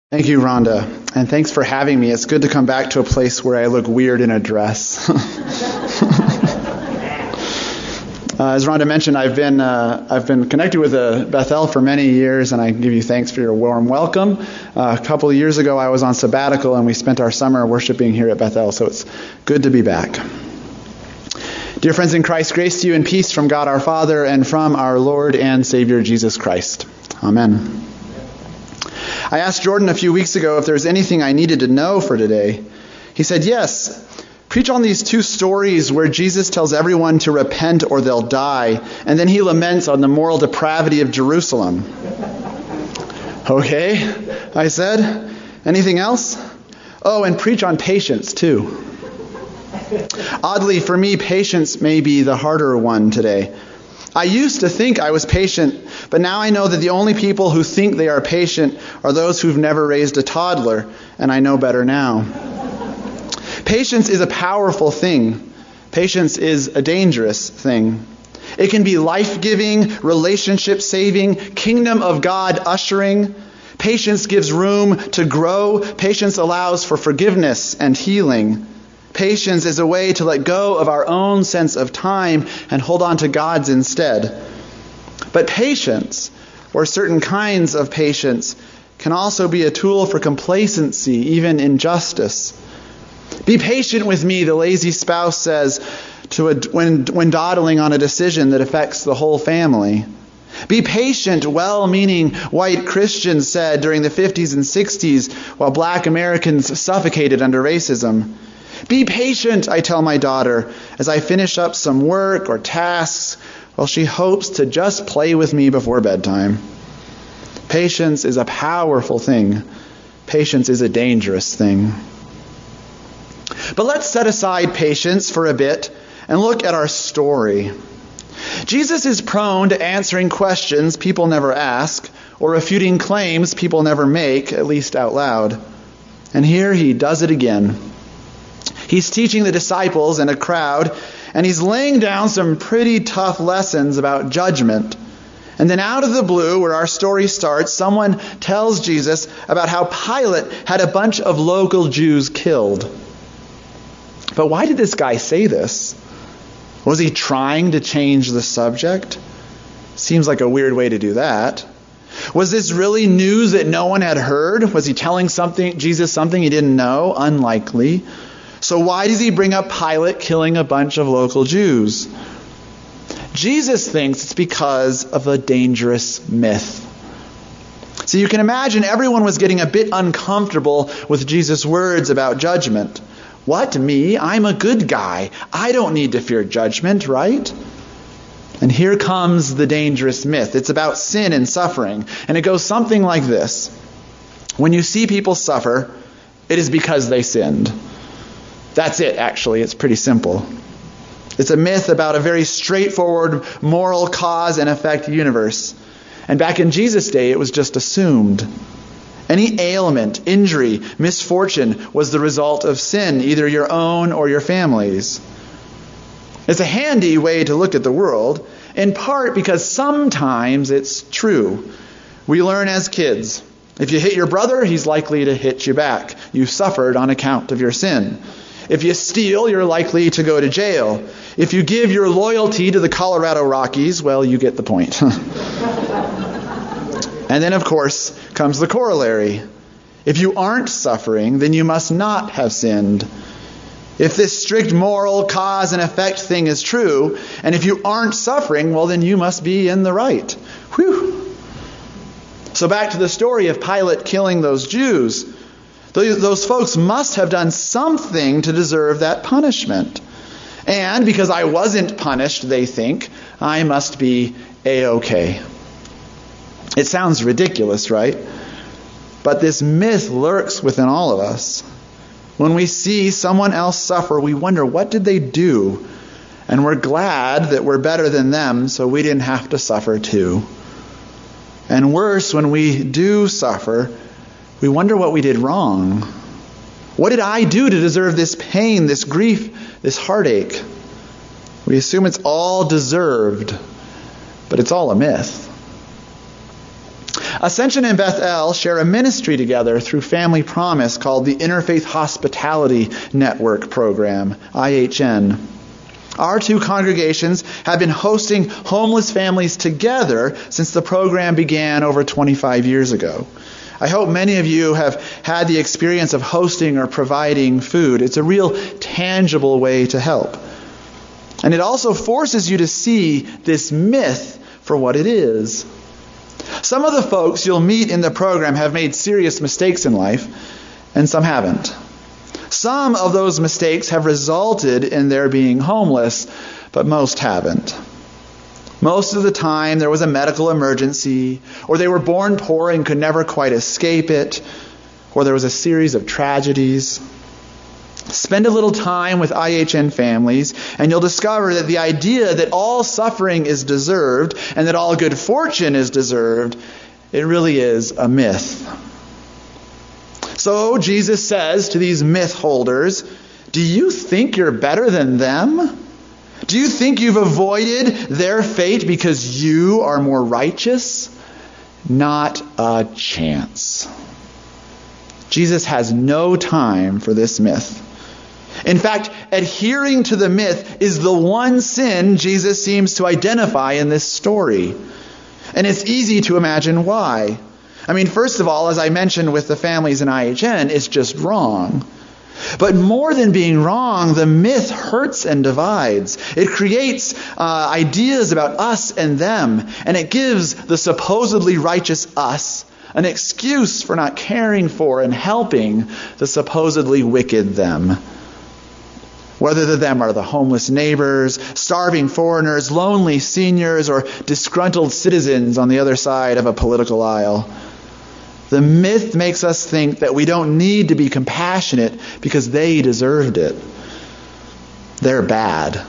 Thank you, Rhonda, and thanks for having me. It's good to come back to a place where I look weird in a dress. As Rhonda mentioned, I've been connected with Bethel for many years, and I give you thanks for your warm welcome. A couple of years ago, I was on sabbatical, and we spent our summer worshiping here at Bethel, so it's good to be back. Dear friends in Christ, grace to you and peace from God our Father and from our Lord and Savior Jesus Christ. Amen. I asked Jordan a few weeks ago if there was anything I needed to know for today. He said, yes. Preach on these two stories where Jesus tells everyone to repent or they'll die, and then he laments on the moral depravity of Jerusalem. Okay, I said. Anything else? Oh, and preach on patience too. Oddly, for me, patience may be the harder one today. I used to think I was patient, but now I know that the only people who think they are patient are those who've never raised a toddler, and I know better now. Patience is a powerful thing. Patience is a dangerous thing. It can be life-giving, relationship-saving, kingdom of God ushering. Patience gives room to grow. Patience allows for forgiveness and healing. Patience is a way to let go of our own sense of time and hold on to God's instead. But patience, or certain kinds of patience, can also be a tool for complacency, even injustice. Be patient with me, the lazy spouse says when dawdling on a decision that affects the whole family. Be patient, well-meaning white Christians said during the 50s and 60s while black Americans suffocated under racism. Be patient, I tell my daughter, as I finish up some work or tasks while she hopes to just play with me before bedtime. Patience is a powerful thing. Patience is a dangerous thing. But let's set aside patience for a bit and look at our story. Jesus is prone to answering questions people never ask or refuting claims people never make, at least out loud. And here he does it again. He's teaching the disciples and a crowd, and he's laying down some pretty tough lessons about judgment. And then out of the blue, where our story starts, someone tells Jesus about how Pilate had a bunch of local Jews killed. But why did this guy say this? Was he trying to change the subject? Seems like a weird way to do that. Was this really news that no one had heard? Was he telling Jesus something he didn't know? Unlikely. So why does he bring up Pilate killing a bunch of local Jews? Jesus thinks it's because of a dangerous myth. So you can imagine everyone was getting a bit uncomfortable with Jesus' words about judgment. What, me? I'm a good guy. I don't need to fear judgment, right? And here comes the dangerous myth. It's about sin and suffering. And it goes something like this. When you see people suffer, it is because they sinned. That's it, actually. It's pretty simple. It's a myth about a very straightforward moral cause and effect universe. And back in Jesus' day, it was just assumed. Any ailment, injury, misfortune was the result of sin, either your own or your family's. It's a handy way to look at the world, in part because sometimes it's true. We learn as kids. If you hit your brother, he's likely to hit you back. You suffered on account of your sin. If you steal, you're likely to go to jail. If you give your loyalty to the Colorado Rockies, well, you get the point. And then, of course, comes the corollary. If you aren't suffering, then you must not have sinned. If this strict moral cause and effect thing is true, and if you aren't suffering, well, then you must be in the right. Whew. So back to the story of Pilate killing those Jews. Those folks must have done something to deserve that punishment. And because I wasn't punished, they think, I must be A-okay. It sounds ridiculous, right? But this myth lurks within all of us. When we see someone else suffer, we wonder, what did they do? And we're glad that we're better than them, so we didn't have to suffer too. And worse, when we do suffer, we wonder what we did wrong. What did I do to deserve this pain, this grief, this heartache? We assume it's all deserved, but it's all a myth. Ascension and Bethel share a ministry together through Family Promise called the Interfaith Hospitality Network Program, IHN. Our two congregations have been hosting homeless families together since the program began over 25 years ago. I hope many of you have had the experience of hosting or providing food. It's a real tangible way to help. And it also forces you to see this myth for what it is. Some of the folks you'll meet in the program have made serious mistakes in life, and some haven't. Some of those mistakes have resulted in their being homeless, but most haven't. Most of the time there was a medical emergency, or they were born poor and could never quite escape it, or there was a series of tragedies. Spend a little time with IHN families, and you'll discover that the idea that all suffering is deserved and that all good fortune is deserved, it really is a myth. So Jesus says to these myth holders, do you think you're better than them? Do you think you've avoided their fate because you are more righteous? Not a chance. Jesus has no time for this myth. In fact, adhering to the myth is the one sin Jesus seems to identify in this story. And it's easy to imagine why. I mean, first of all, as I mentioned with the families in IHN, it's just wrong. But more than being wrong, the myth hurts and divides. It creates ideas about us and them, and it gives the supposedly righteous us an excuse for not caring for and helping the supposedly wicked them. Whether the them are the homeless neighbors, starving foreigners, lonely seniors, or disgruntled citizens on the other side of a political aisle. The myth makes us think that we don't need to be compassionate because they deserved it. They're bad.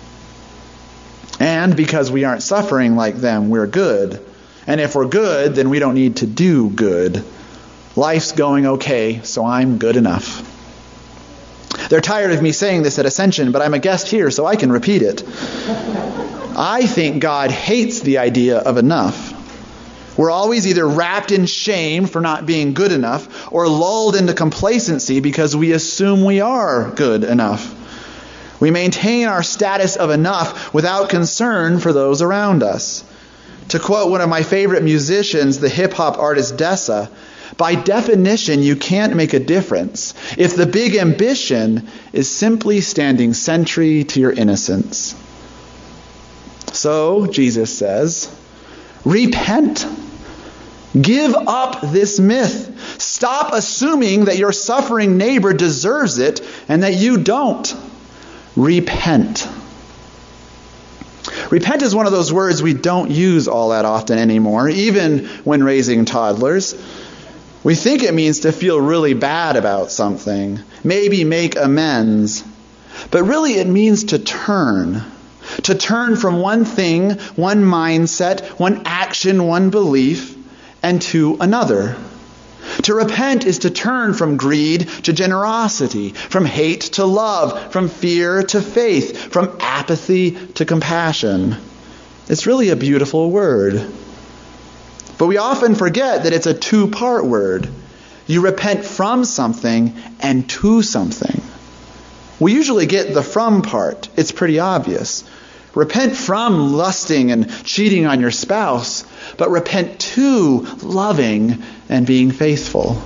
And because we aren't suffering like them, we're good. And if we're good, then we don't need to do good. Life's going okay, so I'm good enough. They're tired of me saying this at Ascension, but I'm a guest here, so I can repeat it. I think God hates the idea of enough. We're always either wrapped in shame for not being good enough or lulled into complacency because we assume we are good enough. We maintain our status of enough without concern for those around us. To quote one of my favorite musicians, the hip-hop artist Dessa, by definition, you can't make a difference if the big ambition is simply standing sentry to your innocence. So, Jesus says, repent. Give up this myth. Stop assuming that your suffering neighbor deserves it and that you don't. Repent. Repent is one of those words we don't use all that often anymore, even when raising toddlers. We think it means to feel really bad about something, maybe make amends. But really it means to turn. To turn from one thing, one mindset, one action, one belief, and to another. To repent is to turn from greed to generosity, from hate to love, from fear to faith, from apathy to compassion. It's really a beautiful word. But we often forget that it's a two-part word. You repent from something and to something. We usually get the from part. It's pretty obvious. Repent from lusting and cheating on your spouse, but repent to loving and being faithful.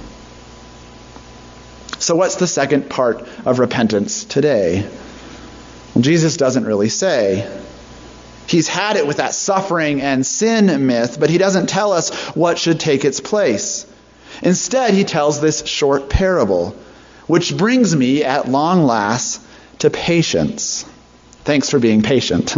So what's the second part of repentance today? Well, Jesus doesn't really say. He's had it with that suffering and sin myth, but he doesn't tell us what should take its place. Instead, he tells this short parable, which brings me at long last to patience. Thanks for being patient.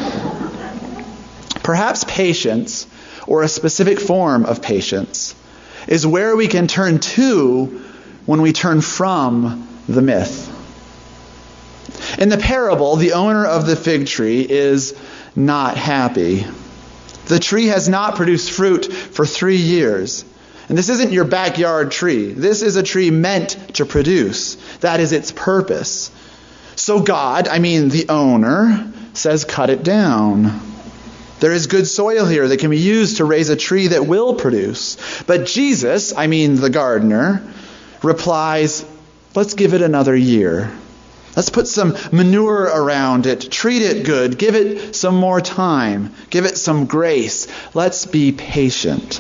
Perhaps patience, or a specific form of patience, is where we can turn to when we turn from the myth. In the parable, the owner of the fig tree is not happy. The tree has not produced fruit for 3 years. And this isn't your backyard tree. This is a tree meant to produce. That is its purpose. So God, the owner, says cut it down. There is good soil here that can be used to raise a tree that will produce. But Jesus, the gardener, replies, let's give it another year. Let's put some manure around it, treat it good, give it some more time, give it some grace. Let's be patient.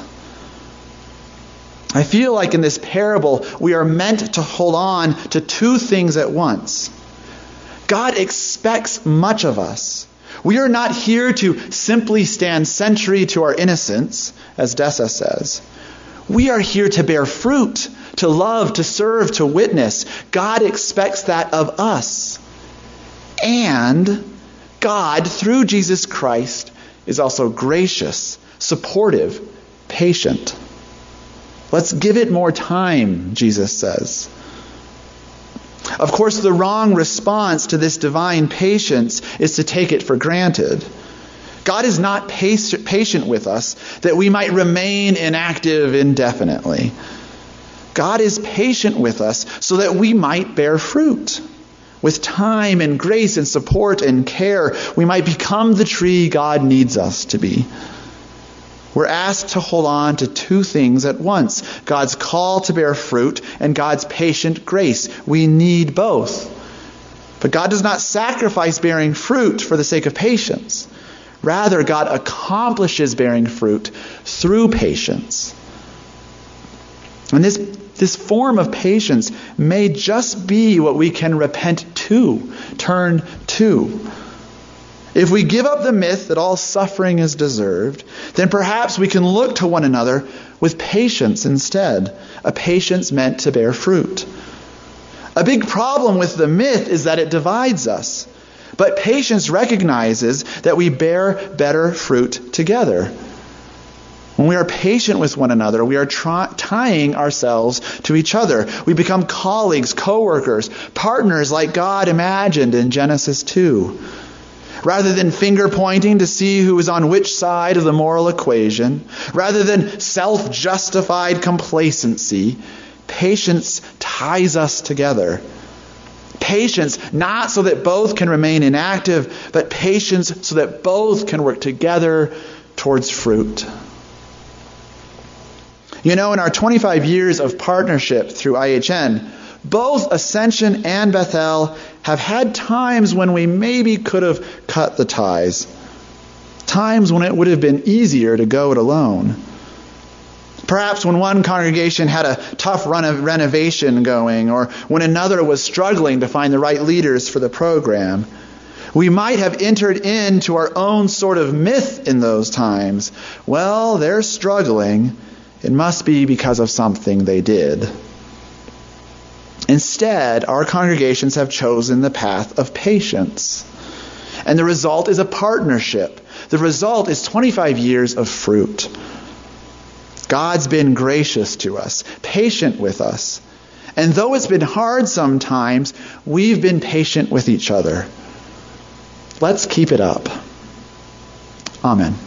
I feel like in this parable, we are meant to hold on to two things at once. God expects much of us. We are not here to simply stand sentry to our innocence, as Dessa says. We are here to bear fruit, to love, to serve, to witness. God expects that of us. And God, through Jesus Christ, is also gracious, supportive, patient. Let's give it more time, Jesus says. Of course, the wrong response to this divine patience is to take it for granted. God is not patient with us that we might remain inactive indefinitely. God is patient with us so that we might bear fruit. With time and grace and support and care, we might become the tree God needs us to be. We're asked to hold on to two things at once: God's call to bear fruit and God's patient grace. We need both. But God does not sacrifice bearing fruit for the sake of patience. Rather, God accomplishes bearing fruit through patience. And this form of patience may just be what we can repent to, turn to. If we give up the myth that all suffering is deserved, then perhaps we can look to one another with patience instead, a patience meant to bear fruit. A big problem with the myth is that it divides us, but patience recognizes that we bear better fruit together. When we are patient with one another, we are tying ourselves to each other. We become colleagues, co-workers, partners like God imagined in Genesis 2. Rather than finger-pointing to see who is on which side of the moral equation, rather than self-justified complacency, patience ties us together. Patience, not so that both can remain inactive, but patience so that both can work together towards fruit. In our 25 years of partnership through IHN, both Ascension and Bethel have had times when we maybe could have cut the ties. Times when it would have been easier to go it alone. Perhaps when one congregation had a tough run of renovation going, or when another was struggling to find the right leaders for the program. We might have entered into our own sort of myth in those times. Well, they're struggling. It must be because of something they did. Instead, our congregations have chosen the path of patience. And the result is a partnership. The result is 25 years of fruit. God's been gracious to us, patient with us. And though it's been hard sometimes, we've been patient with each other. Let's keep it up. Amen.